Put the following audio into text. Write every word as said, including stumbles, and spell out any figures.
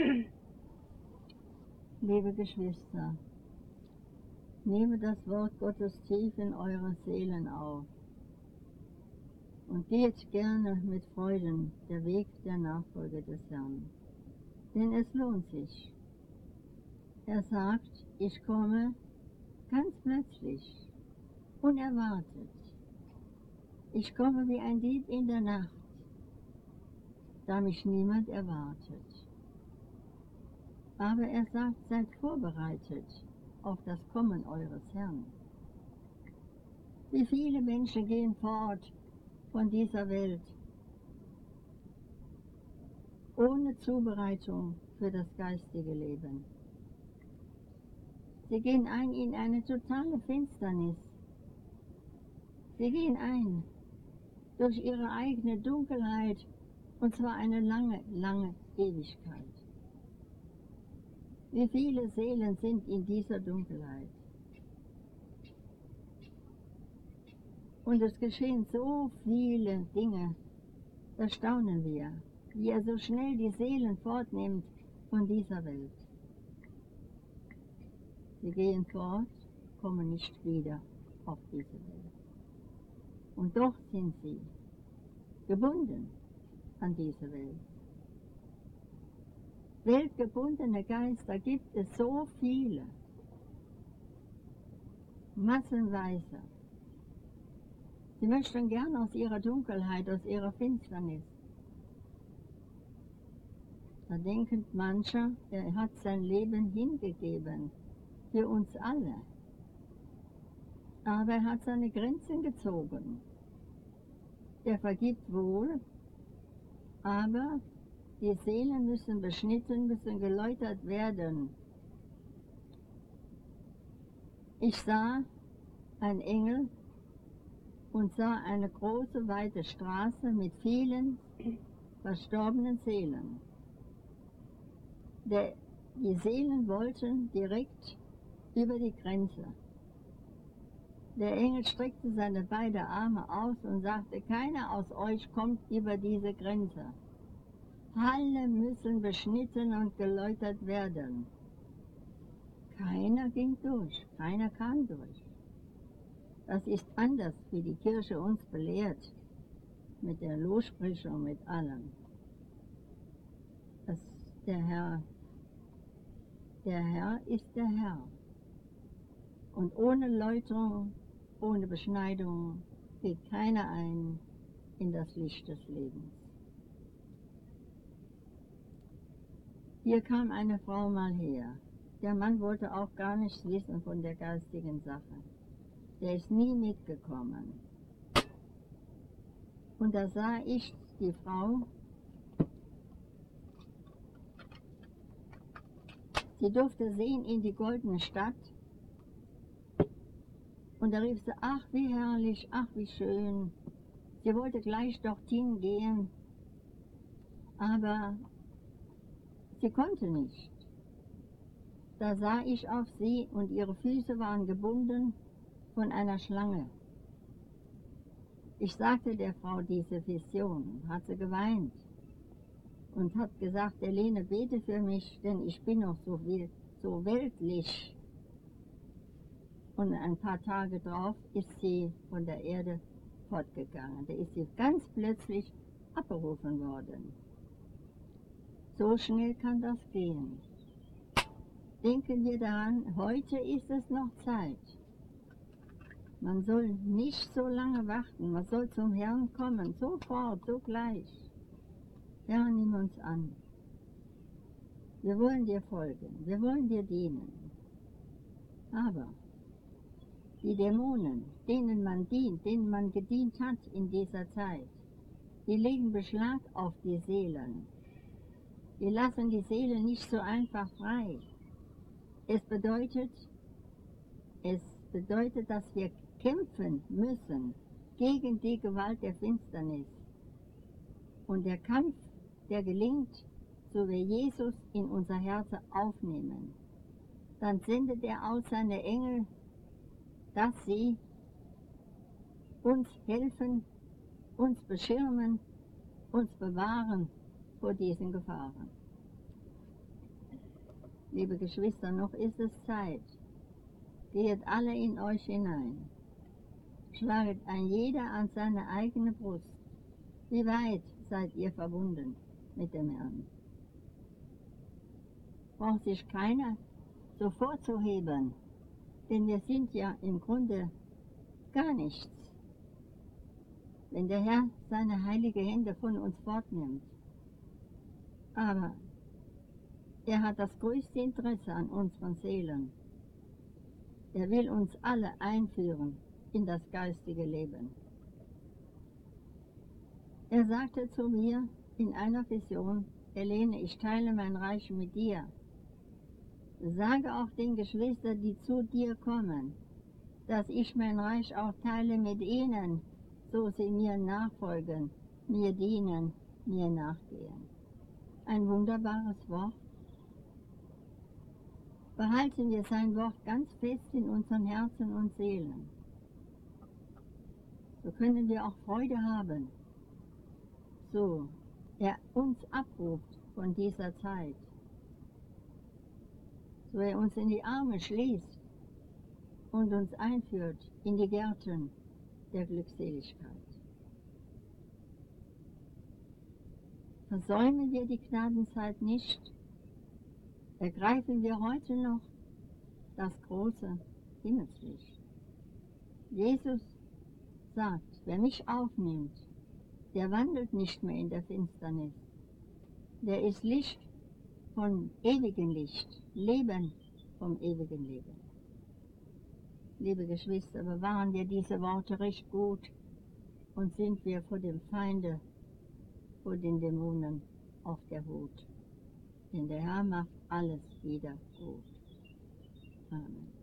Liebe Geschwister, nehmt das Wort Gottes tief in eure Seelen auf und geht gerne mit Freuden der Weg der Nachfolge des Herrn, denn es lohnt sich. Er sagt, ich komme ganz plötzlich, unerwartet. Ich komme wie ein Dieb in der Nacht, da mich niemand erwartet. Aber er sagt, seid vorbereitet auf das Kommen eures Herrn. Wie viele Menschen gehen fort von dieser Welt ohne Zubereitung für das geistige Leben. Sie gehen ein in eine totale Finsternis. Sie gehen ein durch ihre eigene Dunkelheit, und zwar eine lange, lange Ewigkeit. Wie viele Seelen sind in dieser Dunkelheit? Und es geschehen so viele Dinge, da staunen wir, wie er so schnell die Seelen fortnimmt von dieser Welt. Sie gehen fort, kommen nicht wieder auf diese Welt. Und doch sind sie gebunden an diese Welt. Weltgebundene Geister gibt es so viele, massenweise. Sie möchten gern aus ihrer Dunkelheit, aus ihrer Finsternis. Da denken mancher, er hat sein Leben hingegeben für uns alle. Aber er hat seine Grenzen gezogen. Er vergibt wohl, aber die Seelen müssen beschnitten, müssen geläutert werden. Ich sah einen Engel und sah eine große, weite Straße mit vielen verstorbenen Seelen. Der, die Seelen wollten direkt über die Grenze. Der Engel streckte seine beiden Arme aus und sagte, keiner aus euch kommt über diese Grenze. Alle müssen beschnitten und geläutert werden. Keiner ging durch, keiner kam durch. Das ist anders, wie die Kirche uns belehrt, mit der Lossprechung, mit allem. Das, der Herr, der Herr ist der Herr. Und ohne Läuterung, ohne Beschneidung geht keiner ein in das Licht des Lebens. Hier kam eine Frau mal her. Der Mann wollte auch gar nichts wissen von der geistigen Sache. Der ist nie mitgekommen. Und da sah ich die Frau, sie durfte sehen in die goldene Stadt. Und da rief sie, ach wie herrlich, ach wie schön. Sie wollte gleich dorthin gehen, aber sie konnte nicht. Da sah ich auf sie und ihre Füße waren gebunden von einer Schlange. Ich sagte der Frau diese Vision, hat sie geweint und hat gesagt, Helene, bete für mich, denn ich bin noch so, viel, so weltlich. Und ein paar Tage drauf ist sie von der Erde fortgegangen. Da ist sie ganz plötzlich abberufen worden. So schnell kann das gehen. Denken wir daran, heute ist es noch Zeit. Man soll nicht so lange warten, man soll zum Herrn kommen, sofort, sogleich. Herr, nimm uns an. Wir wollen dir folgen, wir wollen dir dienen. Aber die Dämonen, denen man dient, denen man gedient hat in dieser Zeit, die legen Beschlag auf die Seelen. Die lassen die Seele nicht so einfach frei. Es bedeutet, es bedeutet, dass wir kämpfen müssen gegen die Gewalt der Finsternis. Und der Kampf, der gelingt, so wir Jesus in unser Herz aufnehmen, dann sendet er aus seine Engel, dass sie uns helfen, uns beschirmen, uns bewahren vor diesen Gefahren. Liebe Geschwister, noch ist es Zeit. Geht alle in euch hinein. Schlaget ein jeder an seine eigene Brust. Wie weit seid ihr verbunden mit dem Herrn? Braucht sich keiner so vorzuheben, denn wir sind ja im Grunde gar nichts, wenn der Herr seine heilige Hände von uns fortnimmt. Aber er hat das größte Interesse an unseren Seelen. Er will uns alle einführen in das geistige Leben. Er sagte zu mir in einer Vision: Helene, ich teile mein Reich mit dir. Sage auch den Geschwistern, die zu dir kommen, dass ich mein Reich auch teile mit ihnen, so sie mir nachfolgen, mir dienen, mir nachgehen. Ein wunderbares Wort. Behalten wir sein Wort ganz fest in unseren Herzen und Seelen. So können wir auch Freude haben, so er uns abruft von dieser Zeit, so er uns in die Arme schließt und uns einführt in die Gärten der Glückseligkeit. Versäumen wir die Gnadenzeit nicht, ergreifen wir heute noch das große Himmelslicht. Jesus sagt, wer mich aufnimmt, der wandelt nicht mehr in der Finsternis. Der ist Licht von ewigem Licht, Leben vom ewigen Leben. Liebe Geschwister, bewahren wir diese Worte recht gut und sind wir vor dem Feinde, vor den Dämonen auf der Hut. Denn der Herr macht alles wieder gut. Amen.